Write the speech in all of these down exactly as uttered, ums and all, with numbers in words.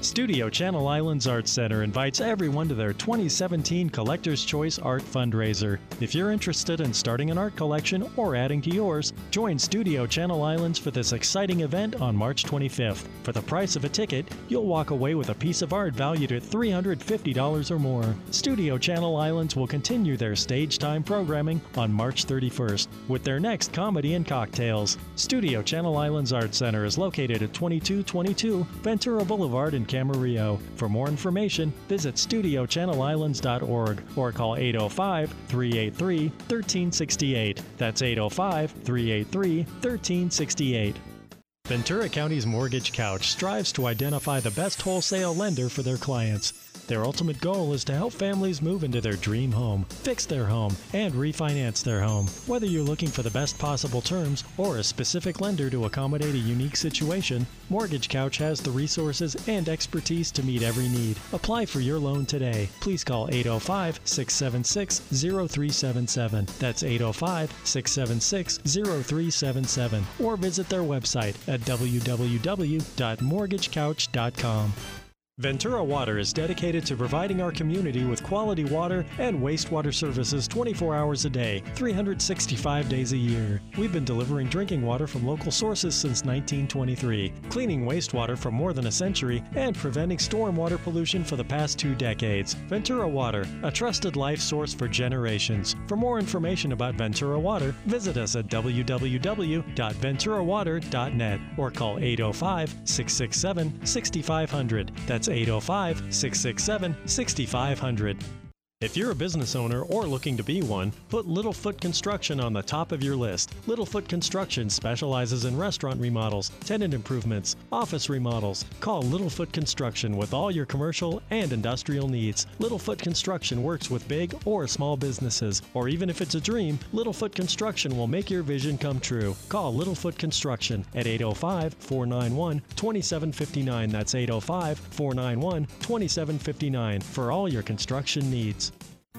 Studio Channel Islands Art Center invites everyone to their twenty seventeen Collector's Choice Art Fundraiser. If you're interested in starting an art collection or adding to yours, join Studio Channel Islands for this exciting event on March twenty-fifth. For the price of a ticket, you'll walk away with a piece of art valued at three hundred fifty dollars or more. Studio Channel Islands will continue their stage time programming on March thirty-first with their next comedy and cocktails. Studio Channel Islands Art Center is located at twenty-two twenty-two Ventura Boulevard in Camarillo. For more information, visit studio channel islands dot org or call eight oh five, three eight three, one three six eight. That's eight oh five, three eight three, one three six eight. Ventura County's Mortgage Couch strives to identify the best wholesale lender for their clients. Their ultimate goal is to help families move into their dream home, fix their home, and refinance their home. Whether you're looking for the best possible terms or a specific lender to accommodate a unique situation, Mortgage Couch has the resources and expertise to meet every need. Apply for your loan today. Please call eight oh five, six seven six, oh three seven seven. That's eight oh five, six seven six, oh three seven seven. Or visit their website at w w w dot mortgage couch dot com. Ventura Water is dedicated to providing our community with quality water and wastewater services twenty-four hours a day, three hundred sixty-five days a year. We've been delivering drinking water from local sources since nineteen twenty-three, cleaning wastewater for more than a century, and preventing stormwater pollution for the past two decades. Ventura Water, a trusted life source for generations. For more information about Ventura Water, visit us at w w w dot ventura water dot net or call eight oh five, six six seven, six five zero zero. That's eight oh five, six six seven, six five zero zero. If you're a business owner or looking to be one, put Littlefoot Construction on the top of your list. Littlefoot Construction specializes in restaurant remodels, tenant improvements, office remodels. Call Littlefoot Construction with all your commercial and industrial needs. Littlefoot Construction works with big or small businesses, or even if it's a dream, Littlefoot Construction will make your vision come true. Call Littlefoot Construction at eight oh five, four nine one, two seven five nine. That's eight oh five, four nine one, two seven five nine for all your construction needs.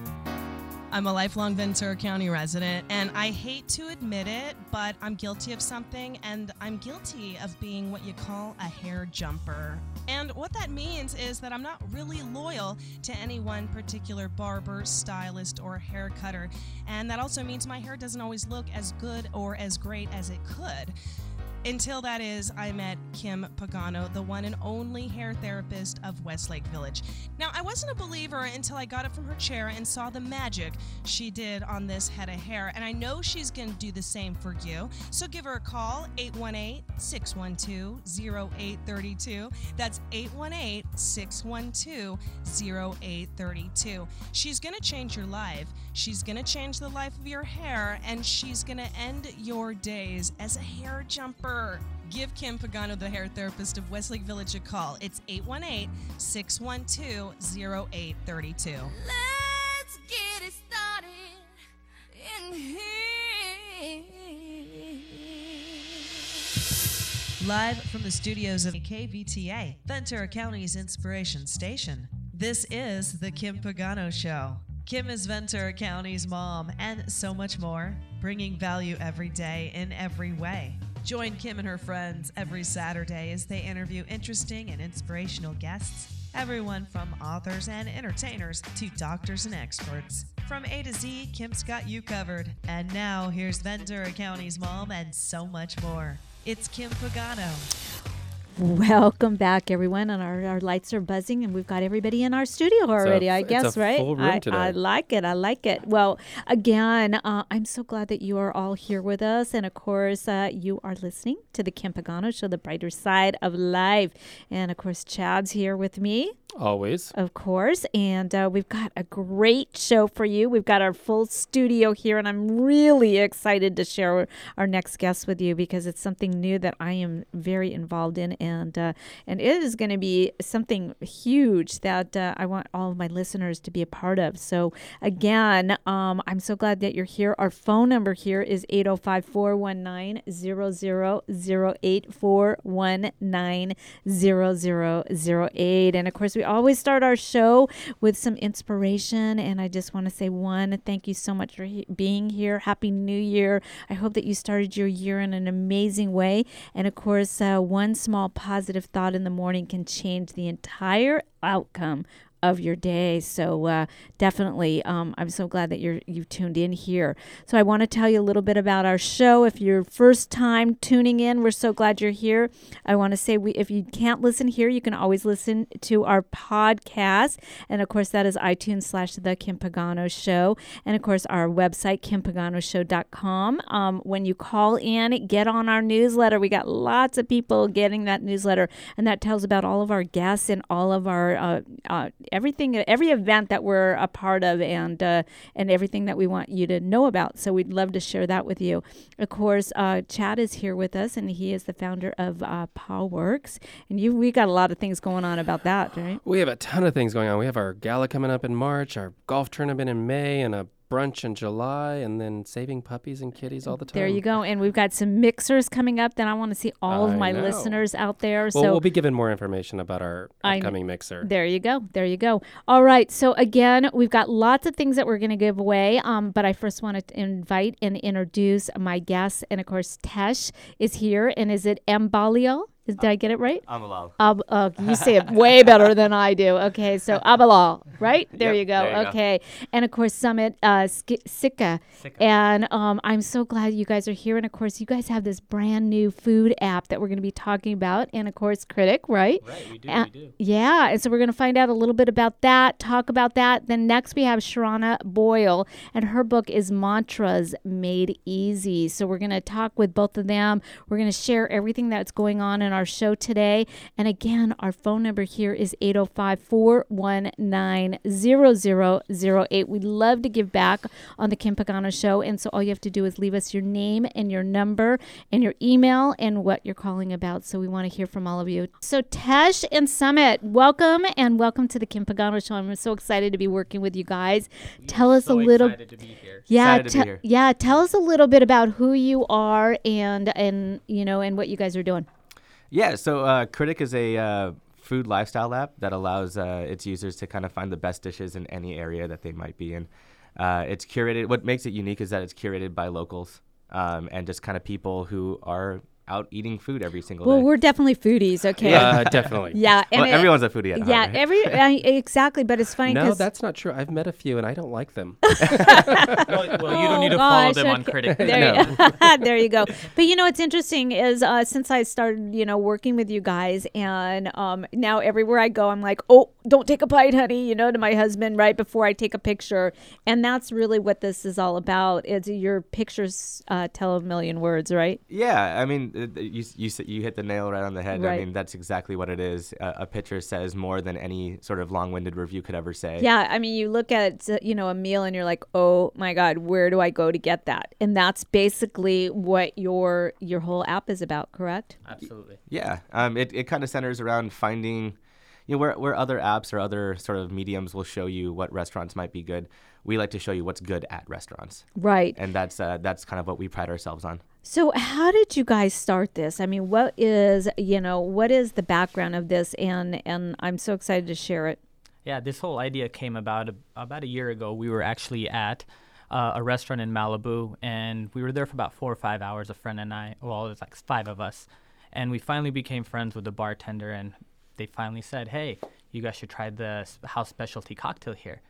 I'm a lifelong Ventura County resident, and I hate to admit it, but I'm guilty of something, and I'm guilty of being what you call a hair jumper. And what that means is that I'm not really loyal to any one particular barber, stylist, or hair cutter, and that also means my hair doesn't always look as good or as great as it could. Until that is, I met Kim Pagano, the one and only hair therapist of Westlake Village. Now, I wasn't a believer until I got up from her chair and saw the magic she did on this head of hair, and I know she's going to do the same for you. So give her a call, eight one eight, six one two, oh eight three two. That's eight one eight, six one two, oh eight three two. She's going to change your life. She's going to change the life of your hair, and she's going to end your days as a hair jumper. Give Kim Pagano, the hair therapist of Westlake Village, a call. It's eight one eight, six one two, oh eight three two. Let's get it started in here. Live from the studios of K V T A, Ventura County's inspiration station. This is The Kim Pagano Show. Kim is Ventura County's mom and so much more, bringing value every day in every way. Join Kim and her friends every Saturday as they interview interesting and inspirational guests, everyone from authors and entertainers to doctors and experts. From A to Z, Kim's got you covered. And now, here's Ventura County's mom and so much more. It's Kim Pagano. Welcome back, everyone. And our, our lights are buzzing, and we've got everybody in our studio already, a, I guess, it's a right? Full room I, today. I like it. I like it. Well, again, uh, I'm so glad that you are all here with us. And of course, uh, you are listening to the Kim Pagano Show, the brighter side of life. And of course, Chad's here with me. Always. Of course. And uh, we've got a great show for you. We've got our full studio here, and I'm really excited to share our next guest with you because it's something new that I am very involved in. And uh, and it is going to be something huge that uh, I want all of my listeners to be a part of. So again, um, I'm so glad that you're here. Our phone number here is eight oh five, four one nine, zero zero zero eight, four one nine, zero zero zero eight. And of course, we always start our show with some inspiration. And I just want to say, one, thank you so much for he- being here. Happy New Year. I hope that you started your year in an amazing way. And of course, uh, one small positive thought in the morning can change the entire outcome of your day. So uh, definitely, um, I'm so glad that you're you've tuned in here. So I want to tell you a little bit about our show. If you're first time tuning in, we're so glad you're here. I want to say we if you can't listen here, you can always listen to our podcast, and of course that is iTunes slash The Kim Pagano Show, and of course our website kim pagano show dot com. Um, when you call in, get on our newsletter. We got lots of people getting that newsletter, and that tells about all of our guests and all of our uh, uh, everything, every event that we're a part of, and uh, and everything that we want you to know about. So we'd love to share that with you. Of course, uh, Chad is here with us, and he is the founder of uh, PawWorks. And you, we got a lot of things going on about that, right? We have a ton of things going on. We have our gala coming up in March, our golf tournament in May, and a brunch in July, and then saving puppies and kitties all the time. There you go. And we've got some mixers coming up that I want to see all I of my know. listeners out there. Well, so we'll be giving more information about our I- upcoming mixer. There you go. There you go. All right. So again, we've got lots of things that we're going to give away. Um, but I first want to invite and introduce my guests. And of course, Tesh is here. And is it Ambalio? Is, did I get it right? Abalal. Ab- uh, you say it way better than I do. Okay, so Abalal, right? There Yep, you go. there you go. Okay, and of course Summit uh, Sk- Sika, Sika. and um, I'm so glad you guys are here. And of course, you guys have this brand new food app that we're going to be talking about, and of course, Critic, right? Right, we do, Uh, we do. Yeah, and so we're going to find out a little bit about that, talk about that. Then next we have Sharana Boyle, and her book is Mantras Made Easy. So we're going to talk with both of them. We're going to share everything that's going on in our show today. And again, our phone number here is eight oh five, four one nine, zero zero zero eight. We'd love to give back on the Kim Pagano Show. And so all you have to do is leave us your name and your number and your email and what you're calling about. So we want to hear from all of you. So Tesh and Summit, welcome and welcome to the Kim Pagano Show. I'm so excited to be working with you guys. Tell us so a little excited to be here. yeah, Excited to te- be here. yeah, tell us a little bit about who you are and and you know and what you guys are doing. Yeah, so uh, Critic is a uh, food lifestyle app that allows uh, its users to kind of find the best dishes in any area that they might be in. Uh, it's curated. What makes it unique is that it's curated by locals um, and just kind of people who are out eating food every single Well, day. we're definitely foodies, okay? Uh, definitely. Yeah, and well, it- everyone's a foodie at heart, yeah, right? every I, exactly. But it's funny No, because that's not true. I've met a few, and I don't like them. well, well, you don't need to follow them on Critic. There, you, there you go. But you know what's interesting is uh, since I started, you know, working with you guys, and um, now everywhere I go, I'm like, oh, don't take a bite, honey, you know, to my husband right before I take a picture, and that's really what this is all about. Is your pictures uh, tell a million words, right? Yeah, I mean, uh, you you s- you hit the nail right on the head. Right. I mean, that's exactly what it is. Uh, a picture says more than any sort of long-winded review could ever say. Yeah, I mean, you look at, uh, you know, a meal and you're like, oh my God, where do I go to get that? And that's basically what your your whole app is about, correct? Absolutely. Yeah, um, it, it kind of centers around finding, you know, where, where other apps or other sort of mediums will show you what restaurants might be good. We like to show you what's good at restaurants. Right. And that's uh, that's kind of what we pride ourselves on. So how did you guys start this? I mean, what is, you know, what is the background of this? And, and I'm so excited to share it. Yeah, this whole idea came about a, about a year ago. We were actually at uh, a restaurant in Malibu, and we were there for about four or five hours, a friend and I. Well, it was like five of us. And we finally became friends with the bartender, and they finally said, hey, you guys should try the s- house specialty cocktail here.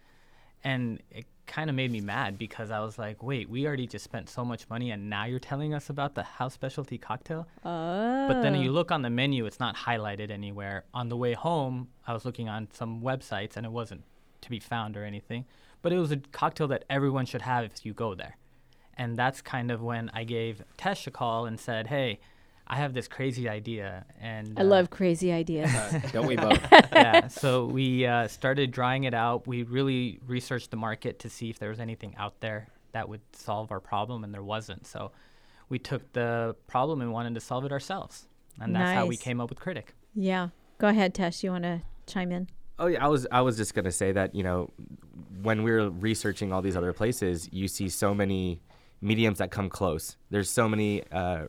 And it kind of made me mad because I was like, wait, we already just spent so much money, and now you're telling us about the house specialty cocktail? Oh. But then you look on the menu, it's not highlighted anywhere. On the way home, I was looking on some websites, and it wasn't to be found or anything. But it was a cocktail that everyone should have if you go there. And that's kind of when I gave Tesh a call and said, hey, I have this crazy idea. And I uh, love crazy ideas. Uh, don't we both? yeah, so we uh, started drawing it out. We really researched the market to see if there was anything out there that would solve our problem, and there wasn't. So we took the problem and wanted to solve it ourselves. And that's how we Nice. came up with Critic. Yeah. Go ahead, Tesh. You want to chime in? Oh yeah, I was I was just gonna say that, you know, when we're researching all these other places, you see so many mediums that come close. There's so many uh,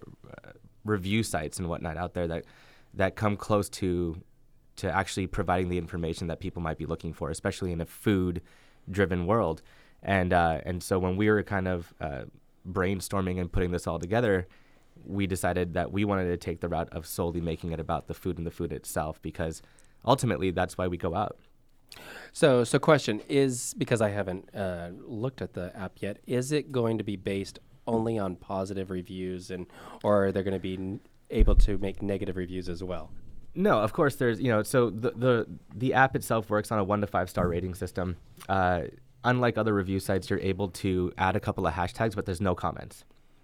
review sites and whatnot out there that that come close to to actually providing the information that people might be looking for, especially in a food-driven world. And uh, and so when we were kind of uh, brainstorming and putting this all together, we decided that we wanted to take the route of solely making it about the food and the food itself, because ultimately that's why we go out. So, so question is, because I haven't uh, looked at the app yet, is it going to be based only on positive reviews, and or are they going to be n- able to make negative reviews as well? No, of course there's, you know, so the the, the app itself works on a one to five star rating system. Uh, unlike other review sites, you're able to add a couple of hashtags, but there's no comments.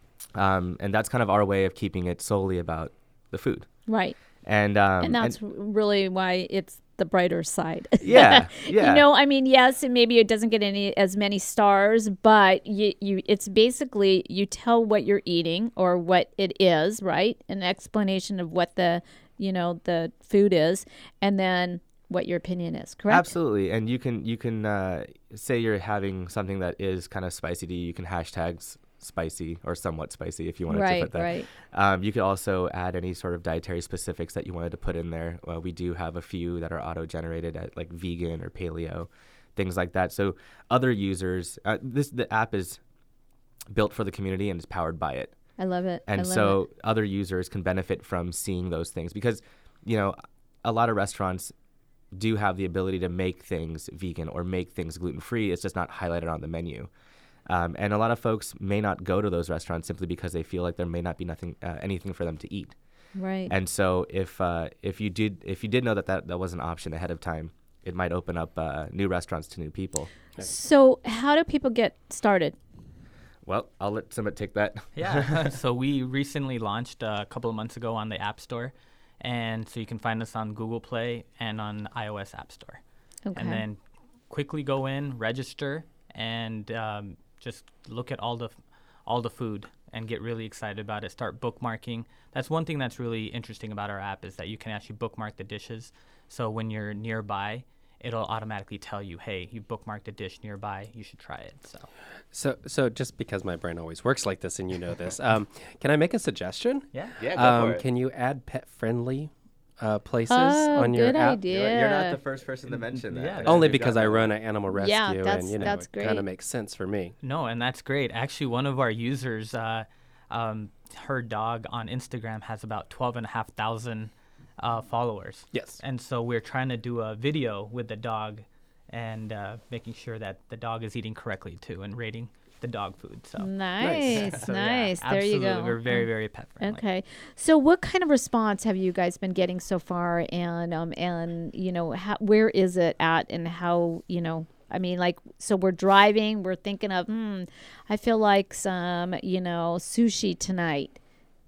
Um, and that's kind of our way of keeping it solely about the food. Right. And um, and that's and, really why it's the brighter side. Yeah, yeah. You know, I mean, yes, and maybe it doesn't get any as many stars, but you, you, it's basically you tell what you're eating or what it is, right? An explanation of what the, you know, the food is, and then what your opinion is, correct? Absolutely. And you can you can uh, say you're having something that is kind of spicy to you. You can hashtags spicy or somewhat spicy if you wanted right, to put that. Right. Um, you could also add any sort of dietary specifics that you wanted to put in there. Well, we do have a few that are auto-generated at like vegan or paleo, things like that. So other users, uh, this the app is built for the community and is powered by it. I love it. And I love so it. other users can benefit from seeing those things, because, you know, a lot of restaurants do have the ability to make things vegan or make things gluten-free. It's just not highlighted on the menu. Um, and a lot of folks may not go to those restaurants simply because they feel like there may not be nothing, uh, anything for them to eat. Right. And so if uh, if you did if you did know that, that that was an option ahead of time, it might open up uh, new restaurants to new people. So how do people get started? Well, I'll let Sumit take that. Yeah. So we recently launched uh, a couple of months ago on the App Store, and so you can find us on Google Play and on iOS App Store. Okay. And then quickly go in, register, and um, just look at all the all the food and get really excited about it. Start bookmarking. That's one thing that's really interesting about our app, is that you can actually bookmark the dishes. So when you're nearby, it'll automatically tell you, hey, you bookmarked a dish nearby, you should try it. So So, so just because my brain always works like this, and you know this, um, can I make a suggestion? yeah. Yeah, go Um, for it. can you add pet-friendly uh, places Oh, on your good app? idea. You're, you're not the first person to mention that. Yeah. I did Only a good because job I on run that. an animal rescue, Yeah, that's- and you know, that's it kind great. of makes sense for me. No, and that's great. Actually, one of our users, uh, um, her dog on Instagram has about twelve and a half thousand uh, followers. Yes. And so we're trying to do a video with the dog and uh, making sure that the dog is eating correctly too, and rating the dog food. So Nice, So, yeah, nice. There you absolutely. go. We're very, Um, very pet friendly. Okay. So what kind of response have you guys been getting so far, and um and you know, how, where is it at, and how, you know, I mean, like, so we're driving, we're thinking of, hmm, I feel like some, you know, sushi tonight.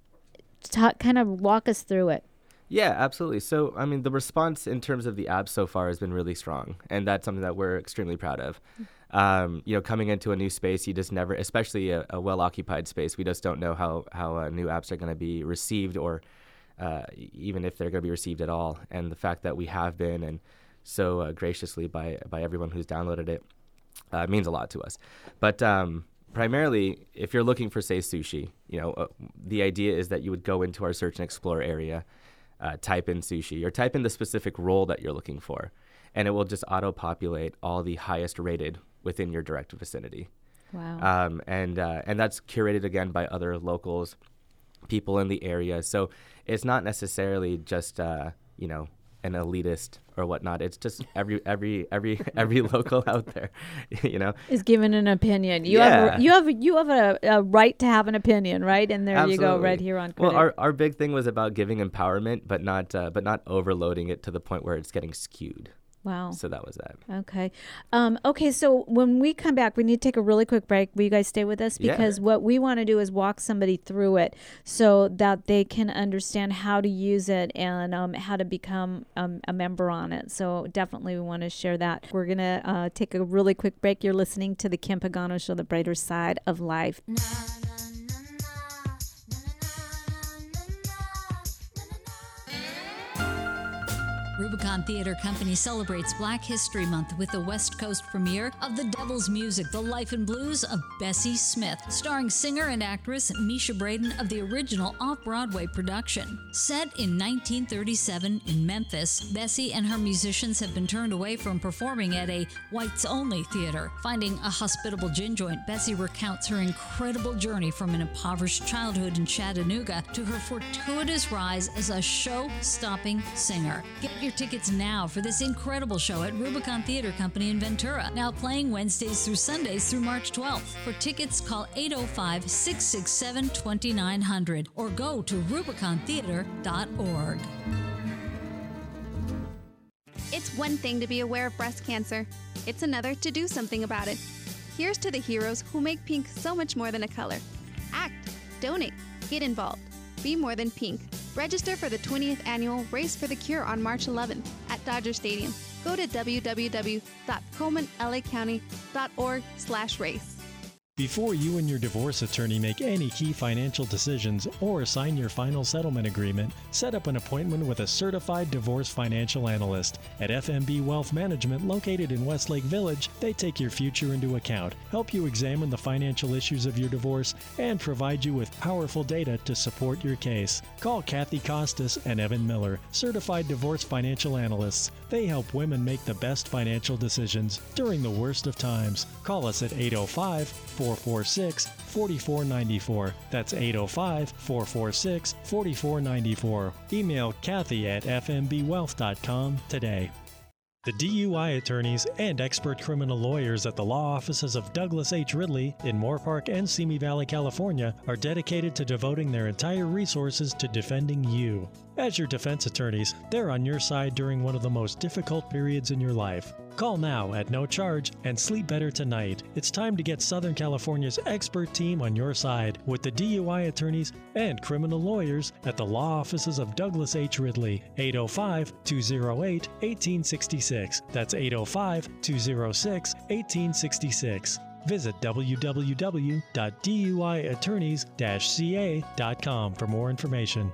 Ta- kind of walk us through it. Yeah, absolutely. So, I mean, the response in terms of the app so far has been really strong, and that's something that we're extremely proud of. Um, you know, coming into a new space, you just never, especially a, a well-occupied space, we just don't know how, how uh, new apps are going to be received, or uh, even if they're going to be received at all. And the fact that we have been, and so uh, graciously by by everyone who's downloaded it, uh, means a lot to us. But um, primarily, if you're looking for, say, sushi, you know, uh, the idea is that you would go into our search and explore area, uh, type in sushi, or type in the specific role that you're looking for, and it will just auto-populate all the highest rated within your direct vicinity. Wow. Um, and uh, and that's curated again by other locals, people in the area. So it's not necessarily just uh, you know, an elitist or whatnot. It's just every every every every local out there, you know. Is given an opinion. You Yeah. have a, you have a, you have a, a right to have an opinion, right? And there you go, Absolutely. right here on Well, Critic. our our big thing was about giving empowerment, but not uh, but not overloading it to the point where it's getting skewed. Wow. So that was that. Okay. Um, okay, so when we come back, we need to take a really quick break. Will you guys stay with us? Yeah. Because what we want to do is walk somebody through it so that they can understand how to use it and um, how to become um, a member on it. So definitely we want to share that. We're going to uh, take a really quick break. You're listening to The Kim Pagano Show, the brighter side of life. Rubicon Theater Company celebrates Black History Month with the West Coast premiere of The Devil's Music, The Life and Blues of Bessie Smith, starring singer and actress Misha Braden of the original off-Broadway production. Set in nineteen thirty-seven in Memphis, Bessie and her musicians have been turned away from performing at a whites-only theater. Finding a hospitable gin joint, Bessie recounts her incredible journey from an impoverished childhood in Chattanooga to her fortuitous rise as a show-stopping singer. Get your tickets now for this incredible show at Rubicon Theater Company in Ventura, now playing Wednesdays through Sundays through March twelfth. For tickets, call eight oh five, six six seven, two nine zero zero or go to rubicon theater dot org. It's one thing to be aware of breast cancer. It's another to do something about it. Here's to the heroes who make pink so much more than a color. Act, donate, get involved. Be more than pink. Register for the twentieth annual Race for the Cure on March eleventh at Dodger Stadium. Go to w w w dot coleman l a county dot org slash race. Before you and your divorce attorney make any key financial decisions or sign your final settlement agreement, set up an appointment with a certified divorce financial analyst. At F M B Wealth Management, located in Westlake Village, they take your future into account, help you examine the financial issues of your divorce, and provide you with powerful data to support your case. Call Kathy Costas and Evan Miller, certified divorce financial analysts. They help women make the best financial decisions during the worst of times. Call us at eight oh five, four four six, four four nine four. That's eight oh five, four four six, four four nine four. Email Kathy at f m b wealth dot com today. The D U I attorneys and expert criminal lawyers at the law offices of Douglas H. Ridley in Moorpark and Simi Valley, California, are dedicated to devoting their entire resources to defending you. As your defense attorneys, they're on your side during one of the most difficult periods in your life. Call now at no charge and sleep better tonight. It's time to get Southern California's expert team on your side with the D U I attorneys and criminal lawyers at the law offices of Douglas H. Ridley, eight oh five, two oh eight, one eight six six. That's eight oh five, two oh six, one eight six six. Visit w w w dot d u i attorneys dash c a dot com for more information.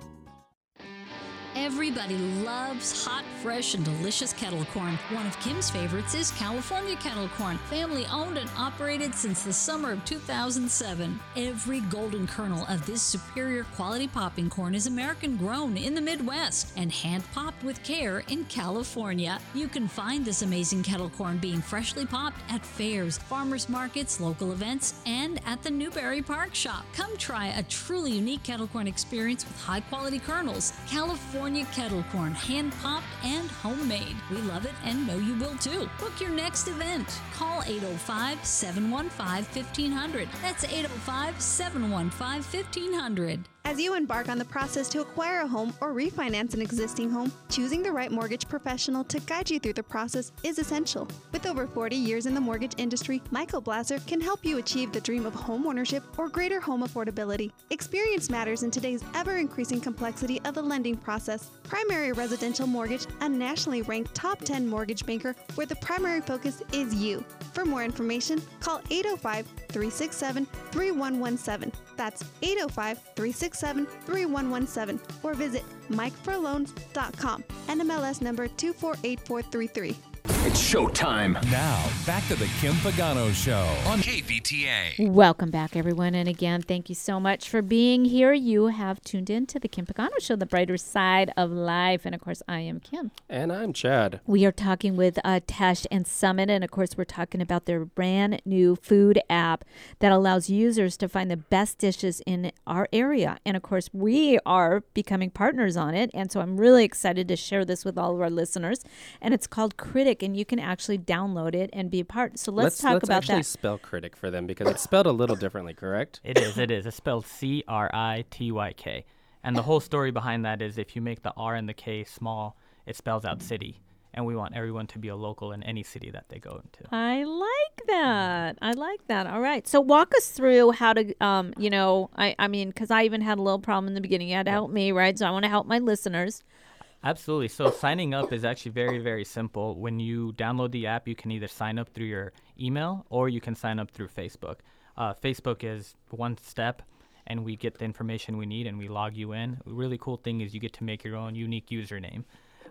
Everybody loves hot, fresh, and delicious kettle corn. One of Kim's favorites is California kettle corn, family owned and operated since the summer of two thousand seven. Every golden kernel of this superior quality popping corn is American grown in the Midwest and hand popped with care in California. You can find this amazing kettle corn being freshly popped at fairs, farmers markets, local events, and at the Newberry Park Shop. Come try a truly unique kettle corn experience with high quality kernels. California kettle corn, hand popped and homemade. We love it and know you will too. Book your next event. Call eight oh five, seven one five, one five zero zero. That's eight oh five, seven one five, one five zero zero. As you embark on the process to acquire a home or refinance an existing home, choosing the right mortgage professional to guide you through the process is essential. With over forty years in the mortgage industry, Michael Blasser can help you achieve the dream of home ownership or greater home affordability. Experience matters in today's ever-increasing complexity of the lending process. Primary Residential Mortgage, a nationally ranked top ten mortgage banker where the primary focus is you. For more information, call eight oh five, three six seven, three one one seven. That's eight oh five, three six seven, three one one seven or visit mike for loans dot com. N M L S number two four eight four three three. It's showtime. Now, back to the Kim Pagano Show on K V T A. Welcome back, everyone. And again, thank you so much for being here. You have tuned in to the Kim Pagano Show, the brighter side of life. And of course, I am Kim. And I'm Chad. We are talking with uh, Tesh and Summit. And of course, we're talking about their brand new food app that allows users to find the best dishes in our area. And of course, we are becoming partners on it. And so I'm really excited to share this with all of our listeners. And it's called Critic. And you can actually download it and be a part. So let's, let's talk let's about actually that. Spell Critic for them because it's spelled a little differently, correct? It is, it is. It's spelled C R I T Y K. And the whole story behind that is if you make the R and the K small, it spells out city. And we want everyone to be a local in any city that they go into. I like that. I like that. All right. So walk us through how to, um, you know, I, I mean, because I even had a little problem in the beginning. You had to help me, right? So I want to help my listeners. Absolutely. So signing up is actually very, very simple. When you download the app, you can either sign up through your email or you can sign up through Facebook. Uh, Facebook is one step, and we get the information we need, and we log you in. A really cool thing is you get to make your own unique username.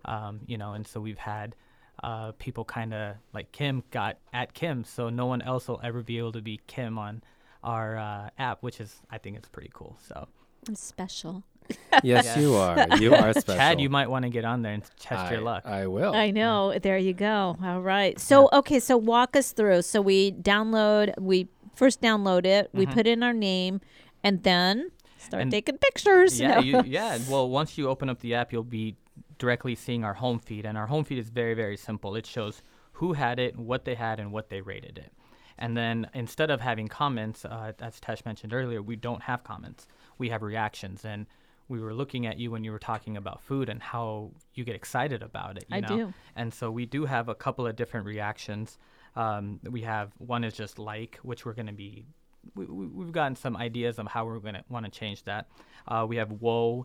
Um, you know, and so we've had uh, people kind of like Kim got at Kim, so no one else will ever be able to be Kim on our uh, app, which is, I think it's pretty cool. So I'm special. Yes, Yeah. you are. You are special. Chad, you might want to get on there and test I, your luck. I will. I know. There you go. All right. So, okay. So walk us through. So we download, we first download it, we Mhm. put in our name, and then start And- taking pictures. Yeah, you, yeah. Well, once you open up the app, you'll be directly seeing our home feed, and our home feed is very, very simple. It shows who had it, what they had, and what they rated it. And then instead of having comments, uh, as Tesh mentioned earlier, we don't have comments. We have reactions, and we were looking at you when you were talking about food and how you get excited about it. You I know? do. And so we do have a couple of different reactions. Um, we have one is just like, which we're going to be. We, we, we've gotten some ideas of how we're going to want to change that. Uh, we have whoa.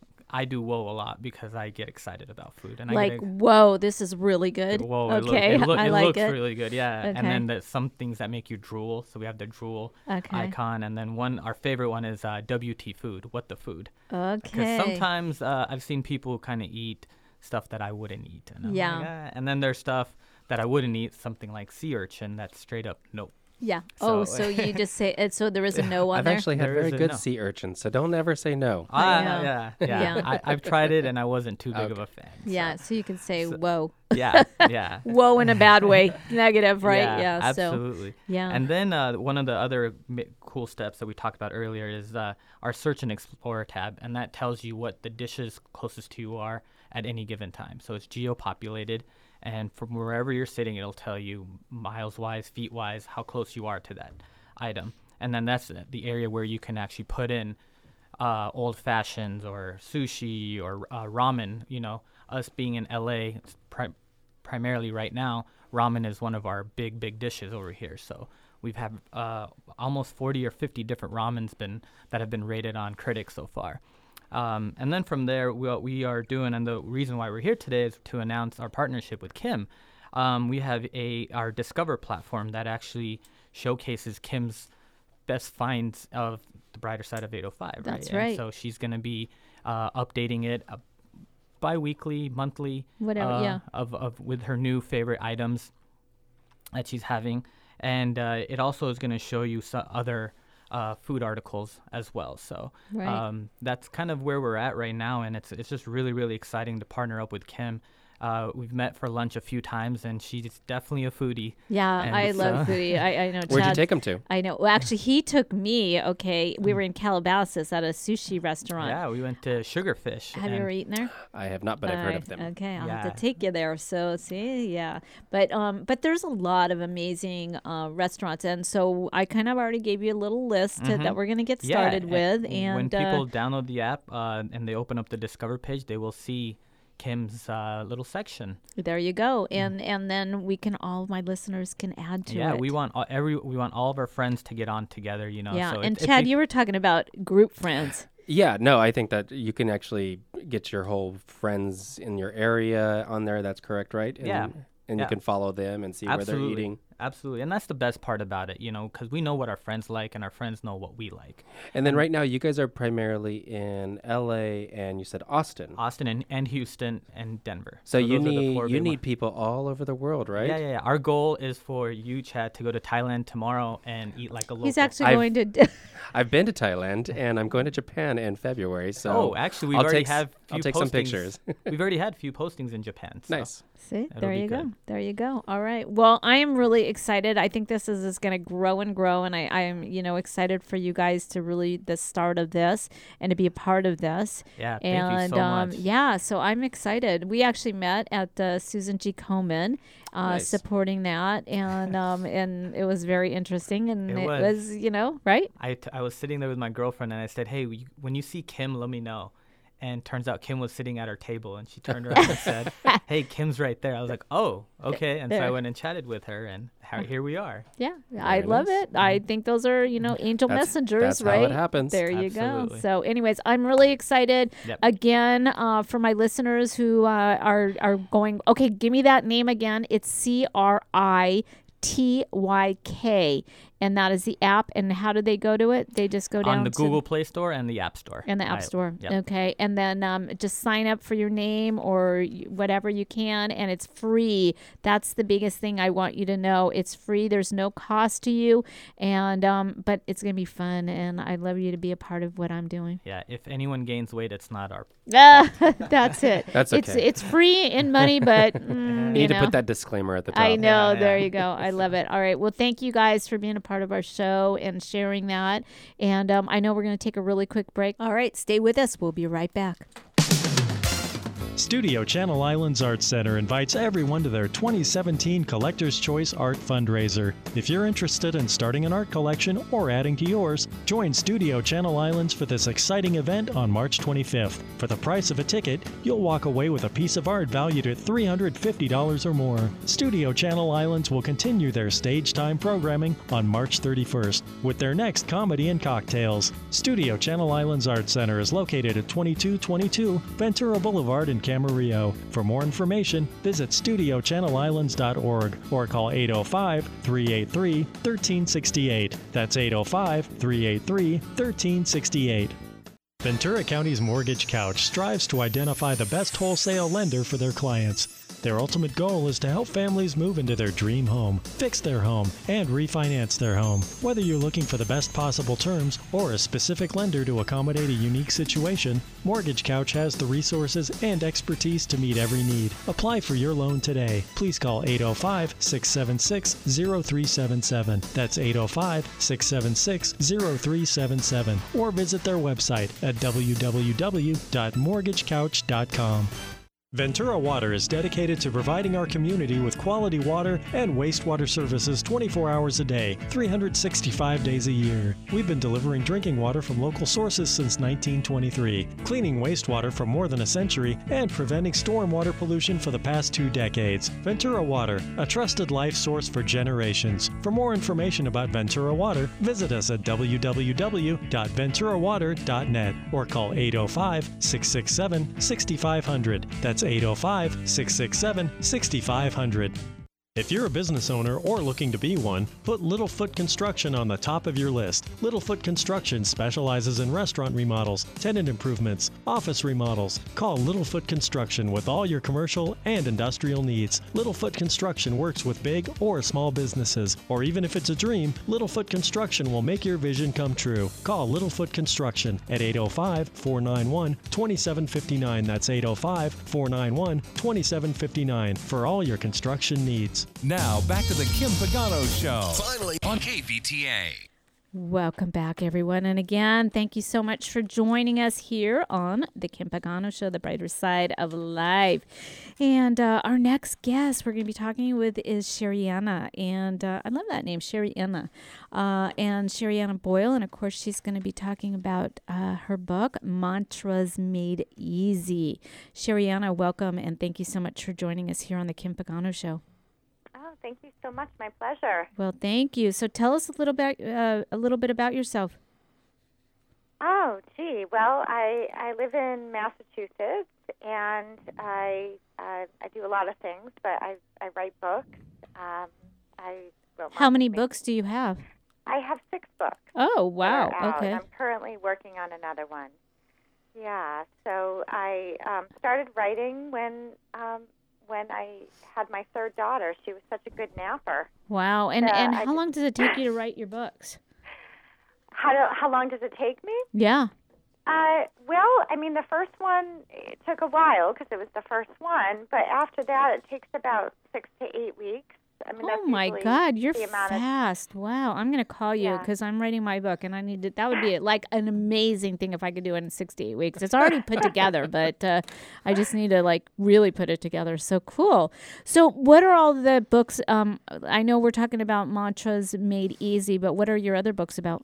I do whoa a lot because I get excited about food. And Like, I get whoa, this is really good. Whoa, it, look, okay. it, look, I it like looks it. really good, yeah. Okay. And then there's some things that make you drool. So we have the drool Okay. icon. And then one, our favorite one is uh, W T food, what the food. Okay. Because sometimes uh, I've seen people kind of eat stuff that I wouldn't eat. And I'm Yeah. like, ah. And then there's stuff that I wouldn't eat, something like sea urchin that's straight up nope. Yeah. Oh, So- so you just say it. So there is a no on I've there. actually had There very is a good no. sea urchins, so don't ever say no. Ah, know. yeah, yeah. Yeah. I, I've tried it and I wasn't too big of a fan. so- Yeah. So you can say whoa. Yeah, yeah. Whoa in a bad way, negative, right? Yeah, Yeah. so absolutely. yeah. And then uh, one of the other mi- cool steps that we talked about earlier is uh, our search and explore tab, and that tells you what the dishes closest to you are at any given time. So it's geo-populated, and from wherever you're sitting, it'll tell you miles-wise, feet-wise, how close you are to that item. And then that's the area where you can actually put in uh, old fashions or sushi or uh, ramen. You know, us being in L A, it's pri- primarily right now, ramen is one of our big, big dishes over here. So we've had uh, almost forty or fifty different ramens been that have been rated on Critics so far. Um, and then from there, what we are doing, and the reason why we're here today is to announce our partnership with Kim. Um, we have a our Discover platform that actually showcases Kim's best finds of the brighter side of eight oh five. That's right. right. And so she's going to be uh, updating it uh, bi-weekly, monthly, Whatever, uh, yeah. of, of with her new favorite items that she's having. And uh, it also is going to show you some other uh, food articles as well. So Right. um, that's kind of where we're at right now. And it's, it's just really, really exciting to partner up with Kim. Uh, we've met for lunch a few times, and she's definitely a foodie. Yeah, And I love so- foodie. I, I know. Where'd you Chad- take him to? I know. Well, actually, he took me. Okay, we were in Calabasas at a sushi restaurant. Yeah, we went to Sugarfish. Have you and- ever eaten there? I have not, but I've heard of Alright, them. Okay, I'll have Yeah. to take you there. So see, yeah, but um, but there's a lot of amazing uh, restaurants, and so I kind of already gave you a little list to, that Mhm. we're gonna get Yeah, started a- with, when and people uh, download the app uh, and they open up the Discover page, they will see Kim's uh, little section. there you go, and and then we can all my listeners can add to yeah, it. we want all, every we want all of our friends to get on together. You know. yeah, So and if, if Chad, they- you were talking about group friends. Yeah, no, I think that you can actually get your whole friends in your area on there. That's correct, right? And, Yeah. And Yeah. you can follow them and see Absolutely. where they're eating. Absolutely, and that's the best part about it, you know, because we know what our friends like, and our friends know what we like. And then right now, you guys are primarily in L A and you said Austin. Austin and, and Houston and Denver. So, you those are the need four you big need ones. people all over the world, right? Yeah, yeah, yeah. Our goal is for you, Chad, to go to Thailand tomorrow and eat like a local. He's actually I've- going to. d- I've been to Thailand and I'm going to Japan in February. So oh, actually, we've I'll already take, s- have. I'll Few take some postings- pictures. We've already had a few postings in Japan. So. Nice. See, It'll there be you go. good. There you go. All right. Well, I am really excited. I think this is, is going to grow and grow, and I, I am, you know, excited for you guys to really the start of this and to be a part of this. Yeah, thank and you so um, much. yeah, so I'm excited. We actually met at uh, Susan G. Komen, uh, Nice. supporting that, and um, and it was very interesting, and It it, was. was, you know, right? I, t- I was sitting there with my girlfriend and I said, hey, w- when you see Kim, let me know. And turns out Kim was sitting at her table and she turned around and said, hey, Kim's right there. I was like, oh, okay. And so I There. went and chatted with her and how, here we are. Yeah, I Very love nice. it. I think those are, you know, angel That's- messengers, that's how right? it happens. There you go. Absolutely. So, anyways, I'm really excited. Yep. Again, uh, for my listeners who uh, are are going, okay, give me that name again. It's C R I T Y K. And that is the app. And how do they go to it? They just go down On the to Google Play Store and the App Store. And the App I- Store. yep. Okay. And then um, just sign up for your name or y- whatever you can. And it's free. That's the biggest thing I want you to know. It's free. There's no cost to you. And um, but it's going to be fun. And I'd love you to be a part of what I'm doing. Yeah, if anyone gains weight, it's not our. Ah, that's it. That's It's okay. it's free in money, but mm, You you need to know. put that disclaimer at the top. I know. Yeah, There yeah. you go. I love it. All right. Well, thank you guys for being a part of our show and sharing that. And um, I know we're going to take a really quick break. All right. Stay with us. We'll be right back. Studio Channel Islands Art Center invites everyone to their twenty seventeen Collector's Choice Art Fundraiser. If you're interested in starting an art collection or adding to yours, join Studio Channel Islands for this exciting event on March twenty-fifth. For the price of a ticket, you'll walk away with a piece of art valued at three hundred fifty dollars or more. Studio Channel Islands will continue their stage time programming on March thirty-first with their next comedy and cocktails. Studio Channel Islands Art Center is located at twenty-two twenty-two Ventura Boulevard in Camarillo. For more information, visit studio channel islands dot org or call eight oh five, three eight three, one three six eight. That's eight oh five, three eight three, one three six eight. Ventura County's Mortgage Couch strives to identify the best wholesale lender for their clients. Their ultimate goal is to help families move into their dream home, fix their home, and refinance their home. Whether you're looking for the best possible terms or a specific lender to accommodate a unique situation, Mortgage Couch has the resources and expertise to meet every need. Apply for your loan today. Please call eight oh five, six seven six, oh three seven seven. That's eight oh five, six seven six, oh three seven seven. Or visit their website at w w w dot mortgage couch dot com. Ventura Water is dedicated to providing our community with quality water and wastewater services twenty-four hours a day, three hundred sixty-five days a year. We've been delivering drinking water from local sources since nineteen twenty-three, cleaning wastewater for more than a century, and preventing stormwater pollution for the past two decades. Ventura Water, a trusted life source for generations. For more information about Ventura Water, visit us at w w w dot ventura water dot net or call eight oh five, six six seven, six five zero zero. That's eight oh five, six six seven, six five zero zero. If you're a business owner or looking to be one, put Littlefoot Construction on the top of your list. Littlefoot Construction specializes in restaurant remodels, tenant improvements, office remodels. Call Littlefoot Construction with all your commercial and industrial needs. Littlefoot Construction works with big or small businesses, or even if it's a dream, Littlefoot Construction will make your vision come true. Call Littlefoot Construction at eight oh five, four nine one, two seven five nine. That's eight oh five, four nine one, two seven five nine for all your construction needs. Now, back to the Kim Pagano Show. Finally, on K V T A. Welcome back, everyone. And again, thank you so much for joining us here on the Kim Pagano Show, the brighter side of life. And uh, our next guest we're going to be talking with is Sherianna. And uh, I love that name, Sherianna. Uh, and Sherianna Boyle. And of course, she's going to be talking about uh, her book, Mantras Made Easy. Sherianna, welcome. And thank you so much for joining us here on the Kim Pagano Show. Oh, thank you so much. My pleasure. Well, thank you. So tell us a little bit, uh, a little bit about yourself. Oh, gee. Well, I I live in Massachusetts, and I uh, I do a lot of things, but I I write books. Um, I wrote. How many marketing. books do you have? I have six books. Oh, wow. that are out. Okay. I'm currently working on another one. Yeah. So I um, started writing when. Um, when I had my third daughter. She was such a good napper. Wow. And So and I how just- long does it take you to write your books? How do, how long does it take me? Yeah. Uh, well, I mean, the first one it took a while because it was the first one, but after that, it takes about six to eight weeks. I mean, that's Oh my usually God, you're the amount of fast. Wow. I'm going to call you Yeah. because I'm writing my book and I need to, that would be like an amazing thing if I could do it in six to eight weeks. It's already put together, but uh, I just need to like really put it together. So cool. So what are all the books? Um, I know we're talking about Mantras Made Easy, but what are your other books about?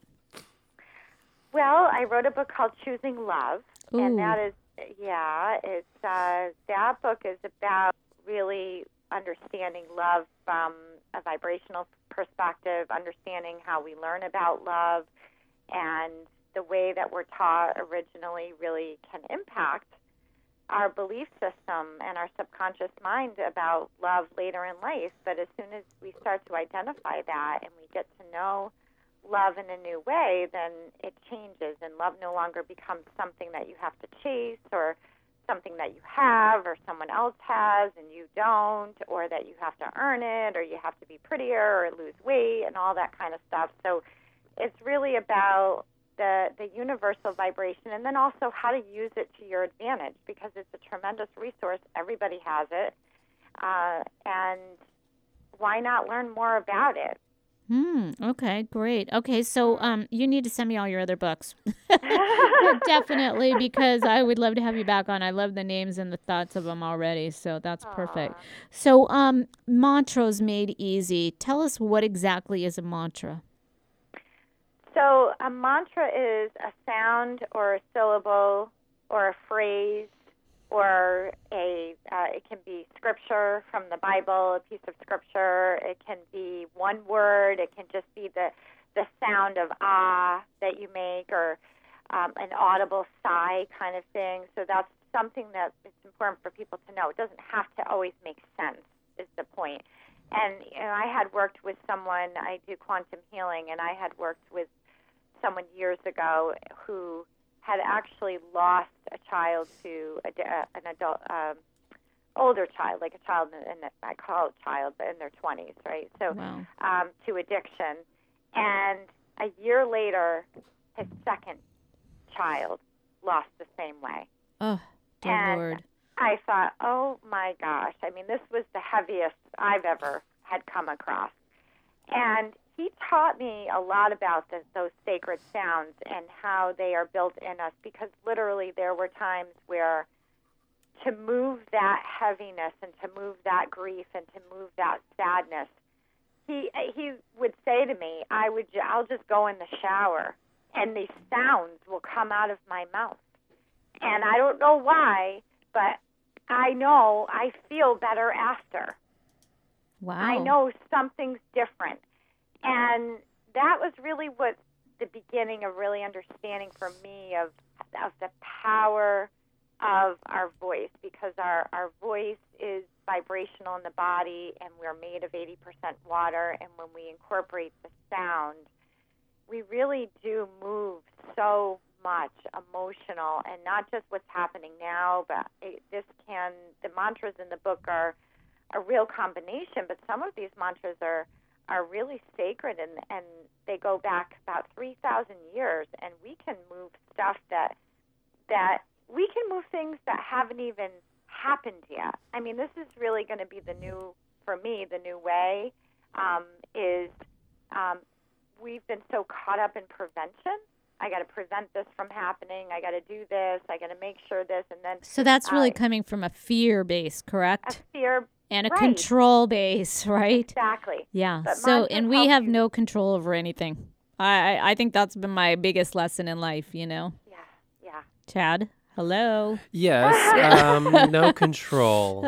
Well, I wrote a book called Choosing Love, Ooh. and that is, yeah, it's uh, that book is about really understanding love from a vibrational perspective, understanding how we learn about love, and the way that we're taught originally really can impact our belief system and our subconscious mind about love later in life. But as soon as we start to identify that and we get to know love in a new way, then it changes, and love no longer becomes something that you have to chase, or something that you have or someone else has and you don't, or that you have to earn it, or you have to be prettier or lose weight and all that kind of stuff. So it's really about the the universal vibration, and then also how to use it to your advantage, because it's a tremendous resource. Everybody has it. Uh, and why not learn more about it? Hmm. Okay, great. Okay, so um, you need to send me all your other books. Definitely, because I would love to have you back on. I love the names and the thoughts of them already, so that's Aww. perfect. So um, mantras made easy. Tell us what exactly is a mantra. So a mantra is a sound or a syllable or a phrase, or a uh, it can be scripture from the Bible, a piece of scripture. It can be one word. It can just be the the sound of ah that you make, or um, an audible sigh kind of thing. So that's something that it's important for people to know. It doesn't have to always make sense, is the point. And you know, I had worked with someone. I do quantum healing, and I had worked with someone years ago who had actually lost a child to a, uh, an adult, um, older child, like a child, in, in the, I call it child, but in their twenties, right? So Wow. um, to addiction. And a year later, his second child lost the same way. Oh, dear and Lord. I thought, oh my gosh. I mean, this was the heaviest I've ever had come across. And he taught me a lot about the, those sacred sounds and how they are built in us, because literally there were times where to move that heaviness and to move that grief and to move that sadness, he he would say to me, I would I'll just go in the shower and these sounds will come out of my mouth. And I don't know why, but I know I feel better after. Wow. I know something's different. And that was really what the beginning of really understanding for me of of the power of our voice, because our, our voice is vibrational in the body, and we're made of eighty percent water, and when we incorporate the sound, we really do move so much emotional, and not just what's happening now, but it, this can, the mantras in the book are a real combination, but some of these mantras are are really sacred, and, and they go back about three thousand years, and we can move stuff that that we can move things that haven't even happened yet. I mean, this is really going to be the new, for me, the new way, um, is um, we've been so caught up in prevention. I got to prevent this from happening. I got to do this. I got to make sure this, and then. So that's really uh, coming from a fear base, correct? A fear And a right. control base, right? Exactly. Yeah. But So, mantras and we help have you- no control over anything. I, I I think that's been my biggest lesson in life, you know? Yeah, yeah. Chad, hello. Yes, um, no control.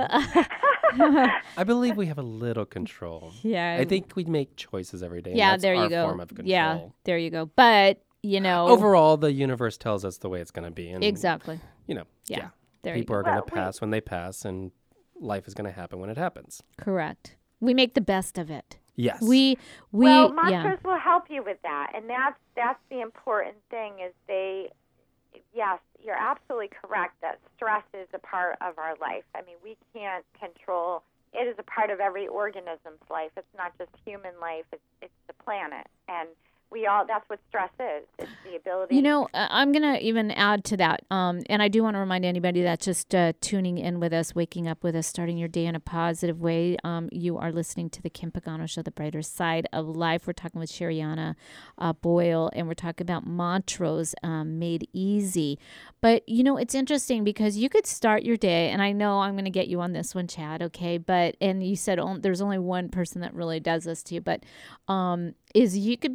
I believe we have a little control. Yeah. I think we make choices every day. and Yeah, that's there you our go. Form of control. Yeah, there you go. But, you know. Overall, the universe tells us the way it's going to be. And, Exactly. You know, Yeah, yeah. there you People go. are going Well, to we- pass when they pass, and life is going to happen when it happens. Correct. We make the best of it. Yes. We, we, well, yeah. mantras will help you with that, and that's that's the important thing. Is they, yes, you're absolutely correct that stress is a part of our life. I mean, we can't control. It is a part of every organism's life. It's not just human life. It's it's the planet, and we all. That's what stress is. It's the ability. You know, uh, I'm going to even add to that. Um, and I do want to remind anybody that's just uh, tuning in with us, waking up with us, starting your day in a positive way. Um, you are listening to the Kim Pagano Show, The Brighter Side of Life. We're talking with Sherianna uh, Boyle, and we're talking about mantras um, made easy. But, you know, it's interesting because you could start your day, and I know I'm going to get you on this one, Chad, okay? But, and you said on, there's only one person that really does this to you, but um, is you could be in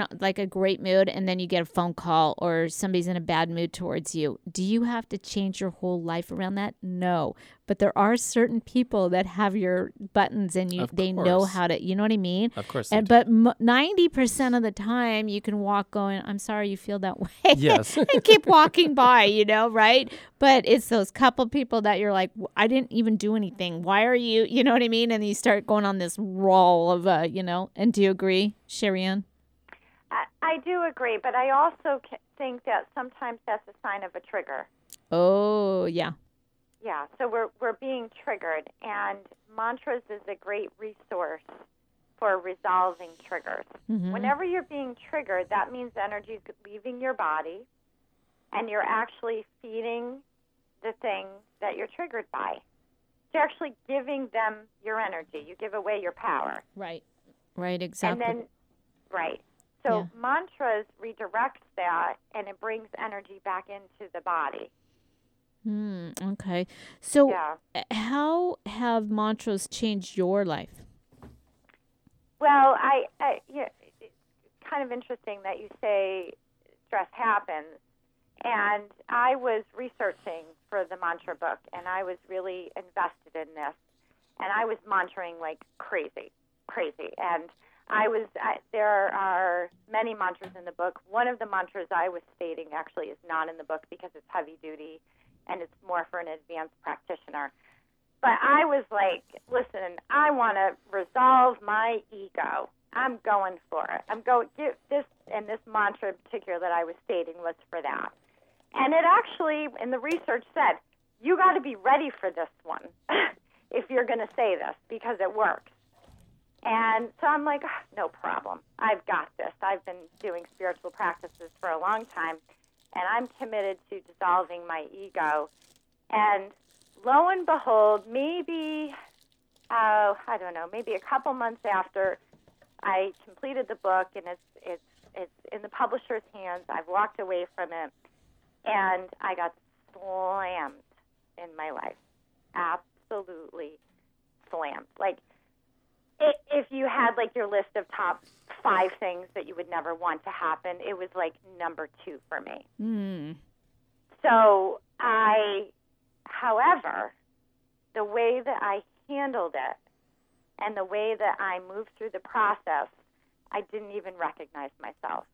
in like a great mood and then you get a phone call or somebody's in a bad mood towards you, do you have to change your whole life around that? No. But there are certain people that have your buttons and you Of they know course. how to, you know what I mean? Of course they And do. but m- ninety percent of the time you can walk going, I'm sorry you feel that way. Yes. and keep walking by, you know, right? But it's those couple people that you're like, I didn't even do anything. Why are you, you know what I mean? And you start going on this roll of, uh, you know, and do you agree, Sherry Ann? I, I do agree, but I also ca- think that sometimes that's a sign of a trigger. Oh, yeah. Yeah, so we're we're being triggered, and mantras is a great resource for resolving triggers. Mhm. Whenever you're being triggered, that means energy is leaving your body, and you're actually feeding the thing that you're triggered by. You're actually giving them your energy. You give away your power. Right. Right, exactly. And then, right. So Yeah. mantras redirect that, and it brings energy back into the body. Hmm, okay. So Yeah. uh, how have mantras changed your life? Well, I, I yeah, it's kind of interesting that you say stress happens. And I was researching for the mantra book, and I was really invested in this. And I was mantraing like crazy, crazy. And I was I, there are many mantras in the book. One of the mantras I was stating actually is not in the book because it's heavy duty, and it's more for an advanced practitioner. But I was like, listen, I want to resolve my ego. I'm going for it. I'm going give this, and this mantra in particular that I was stating was for that. And it actually, in the research, said you got to be ready for this one if you're going to say this because it works. And so I'm like, oh, no problem. I've got this. I've been doing spiritual practices for a long time, and I'm committed to dissolving my ego. And lo and behold, maybe, uh, I don't know, maybe a couple months after I completed the book and it's it's it's in the publisher's hands, I've walked away from it, and I got slammed in my life. Absolutely slammed. Like, i- if you had, like, your list of top five things that you would never want to happen, it was, like, number two for me. Hmm. So I, however, the way that I handled it and the way that I moved through the process, I didn't even recognize myself.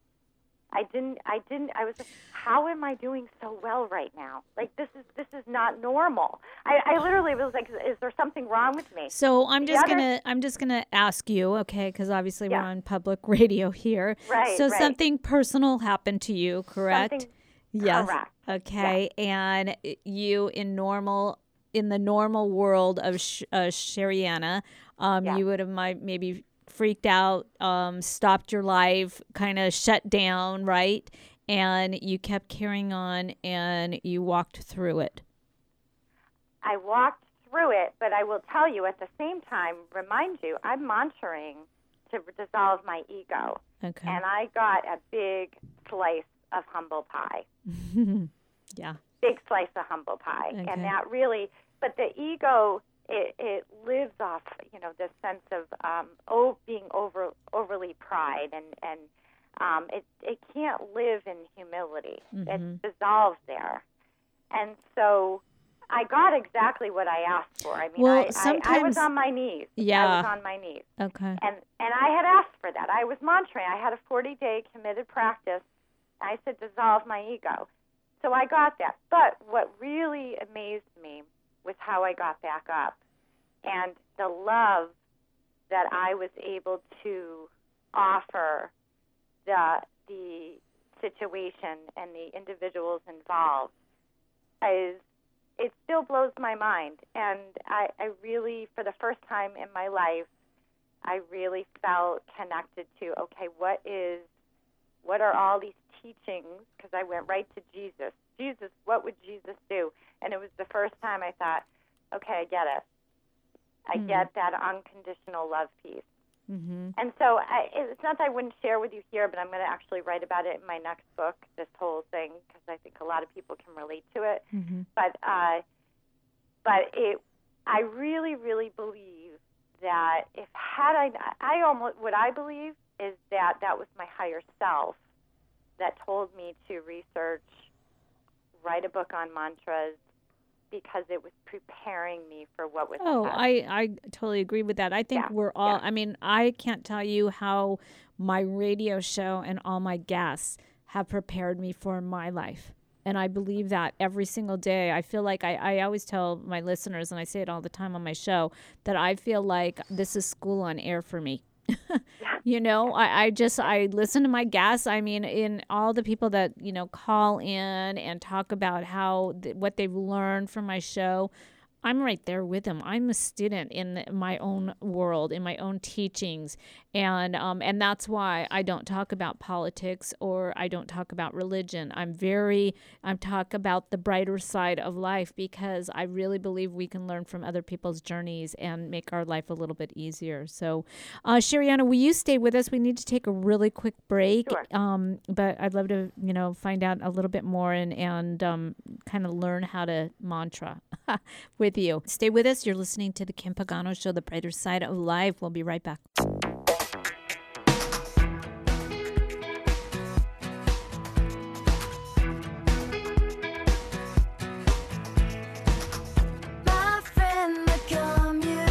I didn't, I didn't, I was like, how am I doing so well right now? Like, this is, this is not normal. I, I literally was like, is there something wrong with me? So I'm The just other- gonna I'm just gonna ask you, okay, because obviously Yeah. we're on public radio here. Right, So right. something personal happened to you, correct? Something- yes. correct. Okay, and you in normal in the normal world of Sh- uh, Shariana, um, Yeah. you would have might maybe freaked out, um, stopped your life, kind of shut down, right? And you kept carrying on, and you walked through it. I walked through it, but I will tell you at the same time, remind you, I'm mantraing to dissolve my ego. Okay. And I got a big slice of humble pie. Yeah. Big slice of humble pie. Okay. And that really, but the ego, it, it lives off, you know, this sense of um, oh, being over overly pride, and, and um, it, it can't live in humility. Mhm. It dissolves there. And so I got exactly what I asked for. I mean, Well, I, I, I was sometimes- on my knees. I Yeah. was on my knees. Okay. And and I had asked for that. I was mantraing. I had a forty-day committed practice. I said, dissolve my ego. So I got that. But what really amazed me was how I got back up and the love that I was able to offer the the situation and the individuals involved is it still blows my mind. And I, I really, for the first time in my life, I really felt connected to, okay, what is, what are all these teachings? Because I went right to Jesus. Jesus, what would Jesus do? And it was the first time I thought, okay, I get it. I Mhm. get that unconditional love piece. Mm-hmm. And so I, it's not that I wouldn't share with you here, but I'm going to actually write about it in my next book, this whole thing, because I think a lot of people can relate to it. Mm-hmm. But uh, but it, I really, really believe that if had I, I almost what I believe is that that was my higher self that told me to research, write a book on mantras, because it was preparing me for what was Oh, ahead. I, I totally agree with that. I think Yeah, we're all, yeah. I mean, I can't tell you how my radio show and all my guests have prepared me for my life. And I believe that every single day. I feel like I, I always tell my listeners, and I say it all the time on my show, that I feel like this is school on air for me. You know, I, I just, I listen to my guests. I mean, in all the people that, you know, call in and talk about how, th- what they've learned from my show, I'm right there with them. I'm a student in my own world, in my own teachings. And um, and that's why I don't talk about politics or I don't talk about religion. I'm very, I talk about the brighter side of life because I really believe we can learn from other people's journeys and make our life a little bit easier. So, uh, Sherianna, will you stay with us? We need to take a really quick break. Sure. Um, but I'd love to, you know, find out a little bit more and, and um, kind of learn how to mantra with you. Stay with us. You're listening to the Kim Pagano Show, The Brighter Side of Life. We'll be right back. My friend, the communist.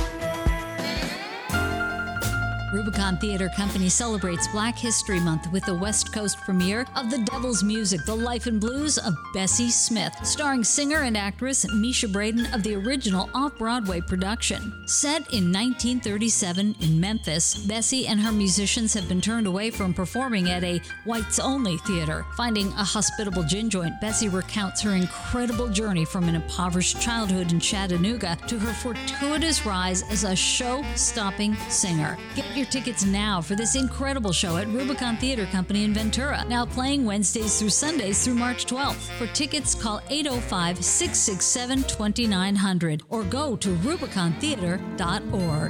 Rubicon Theater Company celebrates Black History Month with the West Coast premiere of The Devil's Music, The Life and Blues of Bessie Smith, starring singer and actress Misha Braden of the original off-Broadway production. Set in nineteen thirty-seven in Memphis, Bessie and her musicians have been turned away from performing at a whites-only theater. Finding a hospitable gin joint, Bessie recounts her incredible journey from an impoverished childhood in Chattanooga to her fortuitous rise as a show-stopping singer. Get your tickets now for this incredible show at Rubicon Theater Company in Ventura, now playing Wednesdays through Sundays through March twelfth. For tickets, call eight oh five, six six seven, two nine zero zero or go to rubicon theater dot org.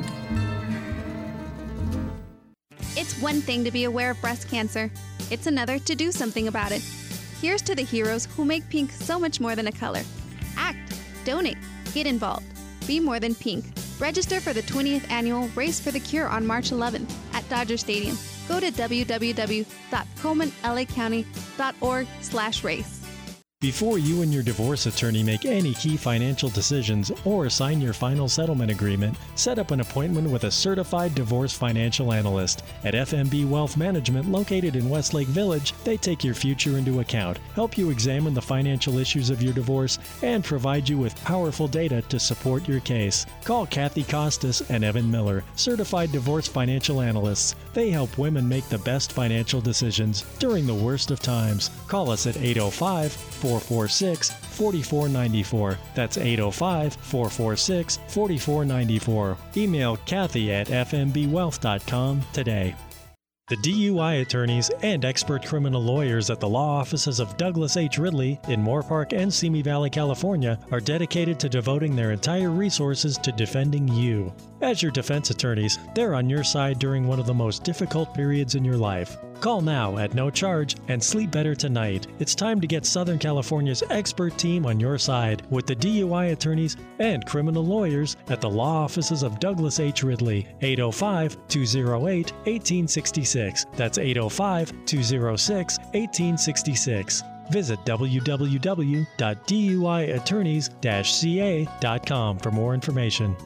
It's one thing to be aware of breast cancer. It's another to do something about it. Here's to the heroes who make pink so much more than a color. Act, donate, get involved. Be more than pink. Register for the twentieth annual Race for the Cure on March eleventh at Dodger Stadium. Go to w w w dot coleman l a county dot org slash race. Before you and your divorce attorney make any key financial decisions or sign your final settlement agreement, set up an appointment with a certified divorce financial analyst. At F M B Wealth Management, located in Westlake Village, they take your future into account, help you examine the financial issues of your divorce, and provide you with powerful data to support your case. Call Kathy Costas and Evan Miller, certified divorce financial analysts. They help women make the best financial decisions during the worst of times. Call us at eight oh five, four four six, four four nine four. That's eight oh five, four four six, four four nine four. Email Kathy at f m b wealth dot com today. The D U I attorneys and expert criminal lawyers at the law offices of Douglas H. Ridley in Moorpark and Simi Valley, California, are dedicated to devoting their entire resources to defending you. As your defense attorneys, they're on your side during one of the most difficult periods in your life. Call now at no charge and sleep better tonight. It's time to get Southern California's expert team on your side with the D U I attorneys and criminal lawyers at the law offices of Douglas H. Ridley, eight oh five, two oh eight, one eight six six. That's eight oh five, two oh six, one eight six six. Visit w w w dot d u i attorneys dash c a dot com for more information.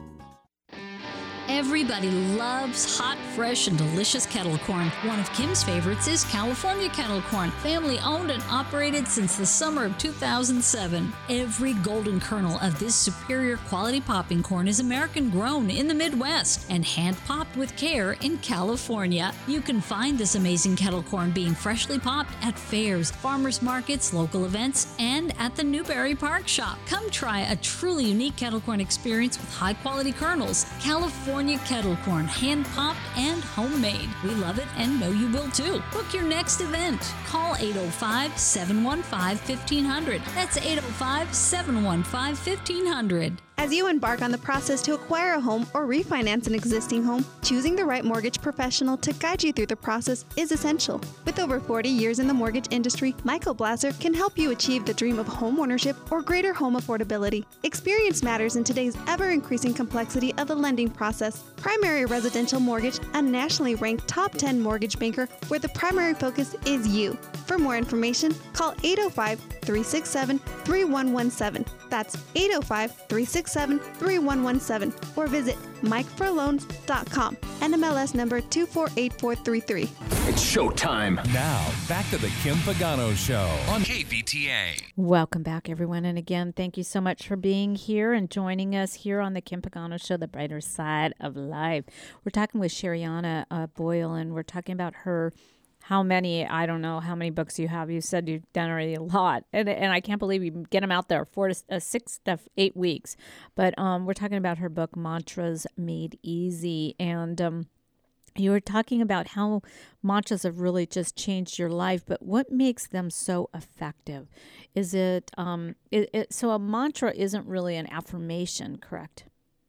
Everybody loves hot, fresh, and delicious kettle corn. One of Kim's favorites is California kettle corn, family owned and operated since the summer of two thousand seven. Every golden kernel of this superior quality popping corn is American grown in the Midwest and hand popped with care in California. You can find this amazing kettle corn being freshly popped at fairs, farmers markets, local events, and at the Newberry Park Shop. Come try a truly unique kettle corn experience with high quality kernels. California kettle corn, hand popped and homemade. We love it and know you will too. Book your next event. Call eight oh five, seven one five, one five zero zero. That's eight oh five, seven one five, one five zero zero. As you embark on the process to acquire a home or refinance an existing home, choosing the right mortgage professional to guide you through the process is essential. With over forty years in the mortgage industry, Michael Blaser can help you achieve the dream of home ownership or greater home affordability. Experience matters in today's ever-increasing complexity of the lending process. Primary Residential Mortgage, a nationally ranked top ten mortgage banker where the primary focus is you. For more information, call eight oh five, three six seven, three one one seven. That's eight oh five, three six seven, three one one seven. Or visit mike for loans dot com. N M L S number two four eight four three three. It's showtime. Now, back to the Kim Pagano Show on K V T A. Welcome back, everyone. And again, thank you so much for being here and joining us here on the Kim Pagano Show, the brighter side of life. We're talking with Sherianna uh, Boyle, and we're talking about her how many, I don't know how many books you have. You said you've done already a lot. And and I can't believe you get them out there, four to uh, six to eight weeks. But um, we're talking about her book, Mantras Made Easy. And um, you were talking about how mantras have really just changed your life. But what makes them so effective? Is it, um, it, it so a mantra isn't really an affirmation, correct?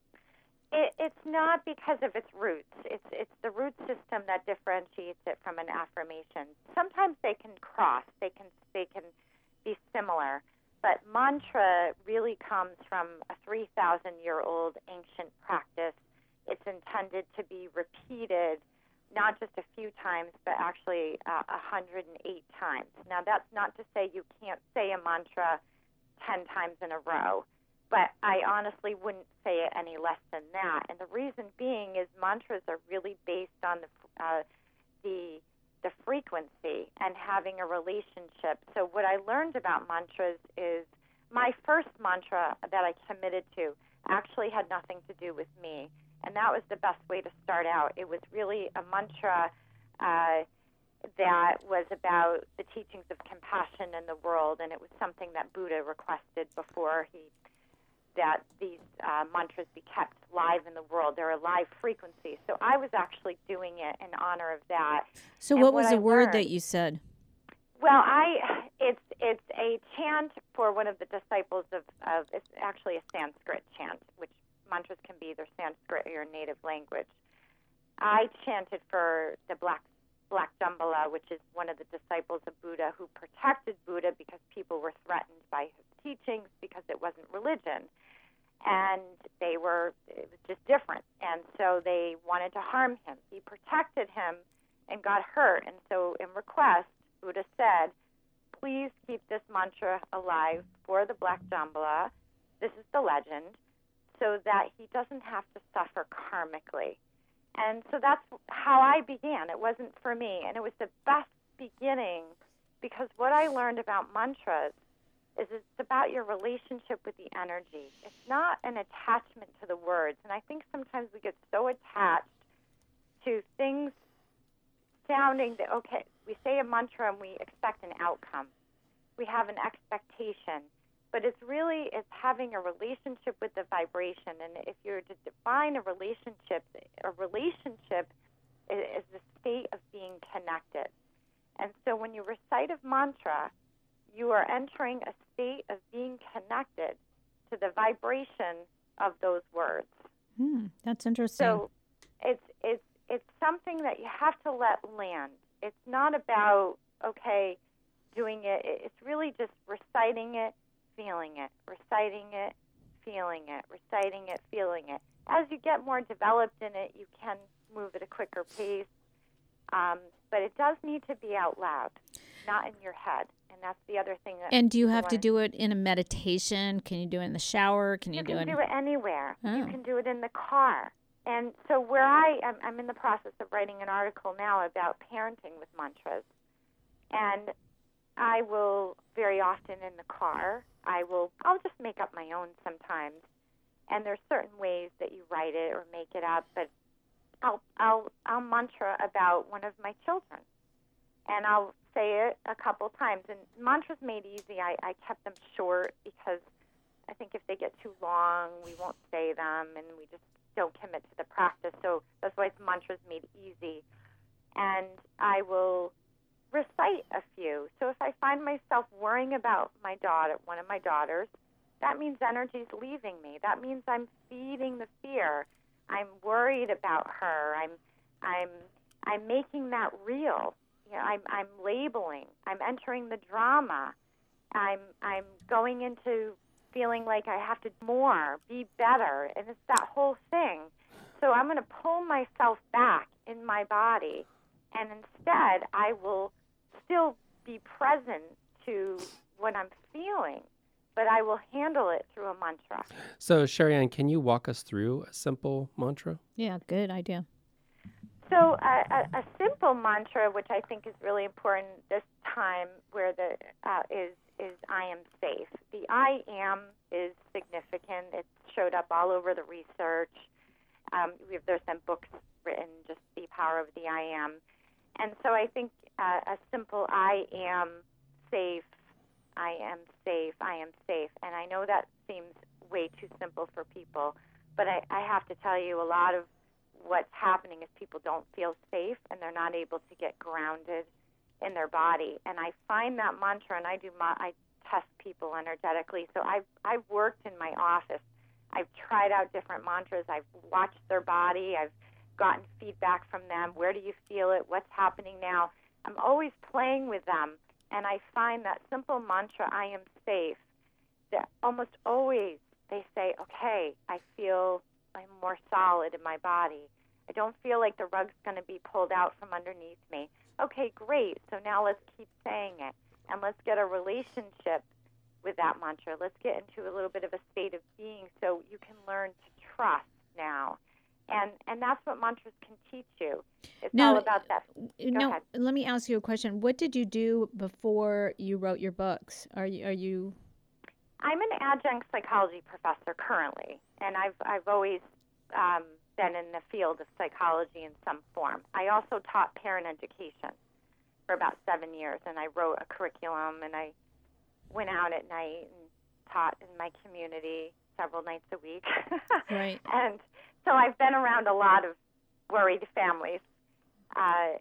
It, it's not because of its roots. It's it's the root system that differentiates it from an affirmation. Sometimes they can cross. They can they can be similar, but mantra really comes from a three thousand year old ancient practice. It's intended to be repeated, not just a few times, but actually uh, one hundred eight times. Now, that's not to say you can't say a mantra ten times in a row. But I honestly wouldn't say it any less than that. And the reason being is mantras are really based on the uh, the the frequency and having a relationship. So what I learned about mantras is my first mantra that I committed to actually had nothing to do with me. And that was the best way to start out. It was really a mantra uh, that was about the teachings of compassion in the world. And it was something that Buddha requested before he that these uh, mantras be kept live in the world. They're a live frequency. So I was actually doing it in honor of that. So And what was I the word learned- that you said? Well, I it's it's a chant for one of the disciples of, of it's actually a Sanskrit chant, which mantras can be either Sanskrit or your native language. I chanted for the Black Black Dambala, which is one of the disciples of Buddha who protected Buddha because people were threatened by his teachings because it wasn't religion. And they were, it was just different. And so they wanted to harm him. He protected him and got hurt. And so in request, Buddha said, please keep this mantra alive for the Black Dambala. This is the legend, so that he doesn't have to suffer karmically. And so that's how I began. It wasn't for me. And it was the best beginning because what I learned about mantras is it's about your relationship with the energy. It's not an attachment to the words. And I think sometimes we get so attached to things sounding that, okay, we say a mantra and we expect an outcome. We have an expectation. But it's really, it's having a relationship with the vibration. And if you're to define a relationship, a relationship is, is the state of being connected. And so when you recite a mantra, you are entering a state of being connected to the vibration of those words. Hmm, that's interesting. So it's it's it's something that you have to let land. It's not about, okay, doing it. It's really just reciting it, feeling it, reciting it, feeling it, reciting it, feeling it. As you get more developed in it, you can move at a quicker pace. Um, but it does need to be out loud, not in your head. And that's the other thing. That And do you people have to wanna- do it in a meditation? Can you do it in the shower? Can you, You do can it? do it anywhere. You Oh. can do it in the car. And so where I am, I'm in the process of writing an article now about parenting with mantras. And I will very often in the car, I will, I'll just make up my own sometimes. And there's certain ways that you write it or make it up, but I'll, I'll, I'll mantra about one of my children. And I'll say it a couple times. And mantras made easy, I, I kept them short because I think if they get too long, we won't say them and we just don't commit to the practice. So that's why it's mantras made easy. And I will recite a few. So if I find myself worrying about my daughter, one of my daughters, that means energy's leaving me. That means I'm feeding the fear. I'm worried about her. I'm, I'm, I'm making that real. You know, I'm, I'm labeling. I'm entering the drama. I'm, I'm going into feeling like I have to do more, be better, and it's that whole thing. So I'm going to pull myself back in my body, and instead I will still be present to what I'm feeling, but I will handle it through a mantra. So, Sherry Ann, can you walk us through a simple mantra? Yeah, good idea. So uh, a, a simple mantra, which I think is really important this time, where the uh, is is I am safe. The I am is significant. It's showed up all over the research. Um, we have, there's been books written, just the power of the I am. And so I think uh, a simple I am safe, I am safe, I am safe. And I know that seems way too simple for people, but I, I have to tell you, a lot of what's happening is people don't feel safe and they're not able to get grounded in their body. And I find that mantra, and I do my, I test people energetically. So I've I've worked in my office. I've tried out different mantras. I've watched their body. I've gotten feedback from them. Where do you feel it? What's happening now? I'm always playing with them, and I find that simple mantra, I am safe, that almost always they say, okay, I feel I'm more solid in my body. I don't feel like the rug's going to be pulled out from underneath me. Okay, great. So now let's keep saying it, and let's get a relationship with that mantra. Let's get into a little bit of a state of being so you can learn to trust now. And and that's what mantras can teach you. It's Now, all about that. Go no, ahead. let me ask you a question. What did you do before you wrote your books? Are you are you I'm an adjunct psychology professor currently, and I've I've always um, been in the field of psychology in some form. I also taught parent education for about seven years, and I wrote a curriculum, and I went out at night and taught in my community several nights a week. Right. And so I've been around a lot of worried families, uh,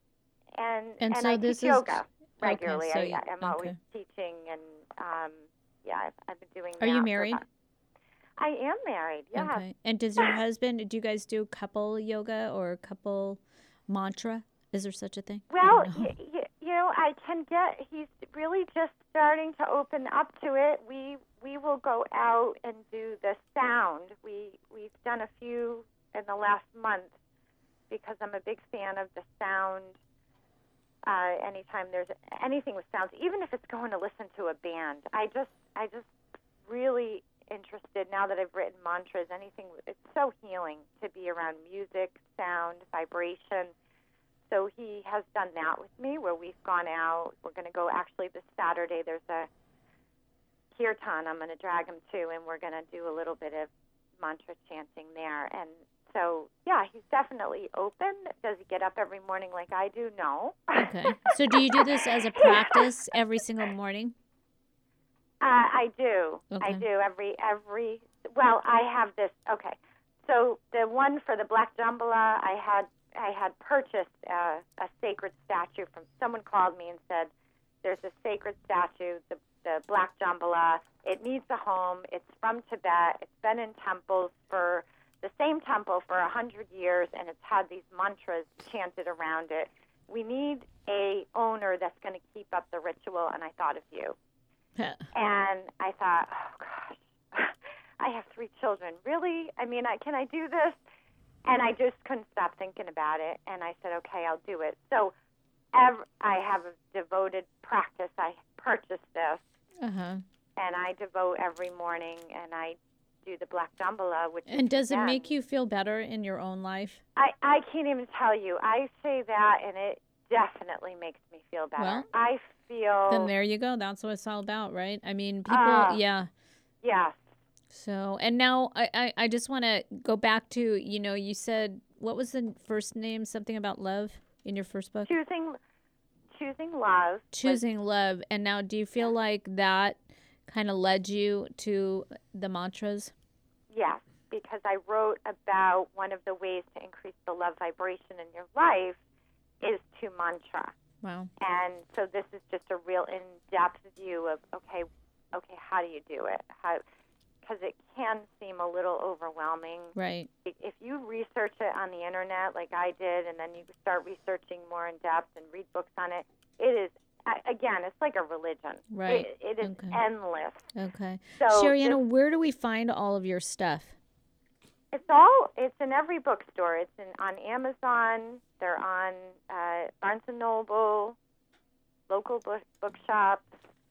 and And and so I this teach is- yoga okay, regularly. so I, you- I'm always okay. teaching, and um, yeah, I've, I've been doing. Are that you for married? about- I am married. Yes. Okay. And does your husband, do you guys do couple yoga or couple mantra? Is there such a thing? I Well, don't know. y- y- you know, I can get. He's really just starting to open up to it. We we will go out and do the sound. We we've done a few in the last month because I'm a big fan of the sound. Uh, anytime there's anything with sounds, even if it's going to listen to a band, I just I just really interested now that I've written mantras. Anything, it's so healing to be around music, sound, vibration. So he has done that with me, where we've gone out. We're going to go actually this Saturday. There's a kirtan I'm going to drag him to, and we're going to do a little bit of mantra chanting there. And so, yeah, he's definitely open. Does he get up every morning like I do? No. Okay. So do you do this as a practice every single morning? Uh, I do. Okay. I do every every. Well, I have this. Okay, so the one for the Black Jambala, I had I had purchased uh, a sacred statue from someone. Called me and said, "There's a sacred statue, the the Black Jambala. It needs a home. It's from Tibet. It's been in temples for the same temple for a hundred years, and it's had these mantras chanted around it. We need a owner that's going to keep up the ritual." And I thought of you. And I thought, oh, gosh, I have three children. Really? I mean, I, can I do this? And I just couldn't stop thinking about it. And I said, okay, I'll do it. So ev- I have a devoted practice. I purchased this, Uh-huh. and I devote every morning, and I do the Black Jambala, which And does it then, make you feel better in your own life? I, I can't even tell you. I say that, and it definitely makes me feel better. Well, I feel... Then there you go. That's what it's all about, right? I mean, people, Uh, yeah. Yes. So, and now I, I, I just want to go back to, you know, you said, what was the first name? Something about love in your first book? Choosing, choosing love. Choosing love. And now do you feel like that kind of led you to the mantras? Yes, because I wrote about one of the ways to increase the love vibration in your life is to mantra. Wow. And so this is just a real in-depth view of, okay, okay, how do you do it? How, because it can seem a little overwhelming. Right. If you research it on the internet like I did, and then you start researching more in depth and read books on it, it is, again, it's like a religion. Right. It, it is Okay. endless. Okay. So Sherianna, this- where do we find all of your stuff? It's all, it's in every bookstore. It's in, on Amazon. They're on uh, Barnes and Noble, local book, bookshops.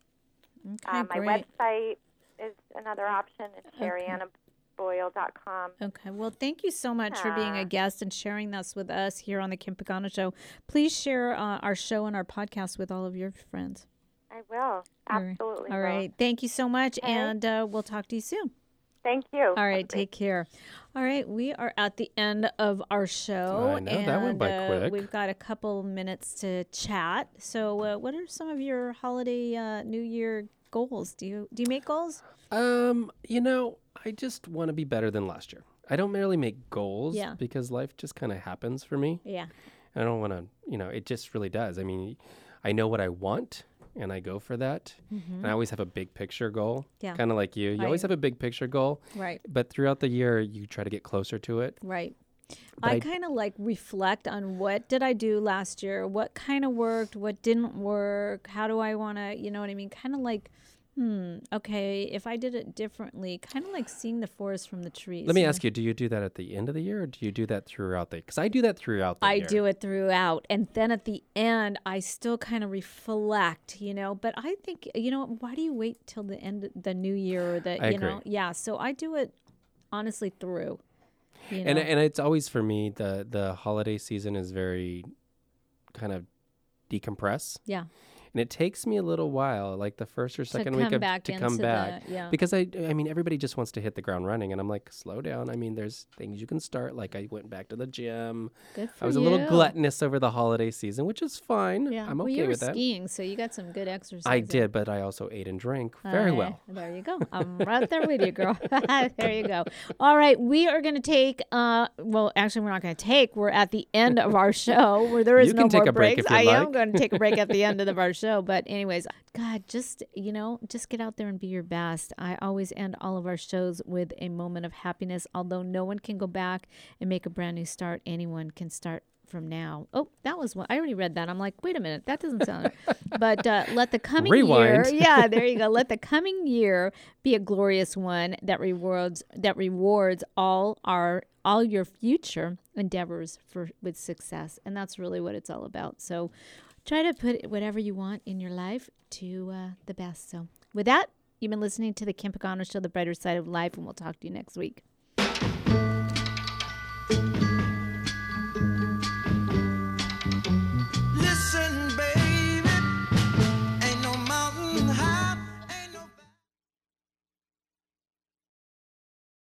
Okay, uh, my great. website is another option. It's Okay. sherianna boyle dot com. Okay. Well, thank you so much for being Yeah. a guest and sharing this with us here on the Kim Pagano Show. Please share uh, our show and our podcast with all of your friends. I will. Absolutely. All will. right. Thank you so much, Okay. and uh, we'll talk to you soon. Thank you. All right. Take care. All right. We are at the end of our show. I know, that went by and, uh, quick. We've got a couple minutes to chat. So, uh, what are some of your holiday uh, New Year goals? Do you do you make goals? Um, you know, I just want to be better than last year. I don't merely make goals Yeah. because life just kind of happens for me. Yeah. I don't want to, you know, it just really does. I mean, I know what I want and I go for that. Mhm. And I always have a big picture goal. Yeah. Kind of like you. You always I- have a big picture goal. Right. But throughout the year, you try to get closer to it. Right. But I, I- kind of like reflect on what did I do last year? What kind of worked? What didn't work? How do I want to, you know what I mean? Kind of like, hmm, okay, if I did it differently, kind of like seeing the forest from the trees. Let me ask you, do you do that at the end of the year or do you do that throughout the Because I do that throughout the I year. do it throughout. And then at the end, I still kind of reflect, you know. But I think, you know, why do you wait till the end, of the new year or the, I you know? agree. Yeah. So I do it honestly through. You And know? and it's always for me, the, the holiday season is very kind of decompress. Yeah. And it takes me a little while, like the first or second come week of back to come into back, the- yeah. because I, I mean, everybody just wants to hit the ground running, and I'm like, slow down. I mean, there's things you can start. Like I went back to the gym. Good I for was a little you. gluttonous over the holiday season, which is fine. Yeah. I'm well, okay you were with that. skiing, so you got some good exercise. I in. did, but I also ate and drank very All well. right, There you go. I'm right there with you, girl. There you go. All right, we are going to take. Uh, well, actually, we're not going to take. We're at the end of our show where there is You no can take more a break breaks. if you'd I am like. going to take a break at the end of our show. But anyways, God, just you know, just get out there and be your best. I always end all of our shows with a moment of happiness. Although no one can go back and make a brand new start, anyone can start from now. Oh, that was one. I already read that. I'm like, wait a minute, that doesn't sound. But uh, let the coming Rewind. year, yeah, there you go. Let the coming year be a glorious one that rewards that rewards all our all your future endeavors for with success, and that's really what it's all about. So, try to put whatever you want in your life to uh, the best. So, with that, you've been listening to the Kim Pagano Show, The Brighter Side of Life, and we'll talk to you next week.